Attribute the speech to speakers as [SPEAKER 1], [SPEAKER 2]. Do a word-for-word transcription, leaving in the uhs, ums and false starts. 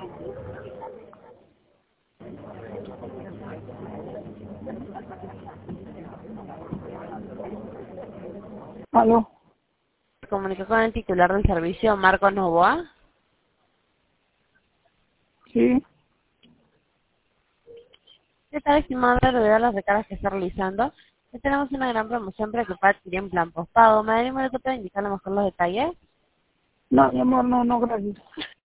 [SPEAKER 1] ¿Aló?
[SPEAKER 2] Comunicó con el titular del servicio, Marcos Novoa.
[SPEAKER 1] Sí.
[SPEAKER 2] ¿Qué tal, estimado? Debido a las recargas que está realizando, ya tenemos una gran promoción para que pueda adquirir en plan postpago. ¿Me da el número para indicar a lo mejor los detalles?
[SPEAKER 1] No, mi amor, no, no, gracias.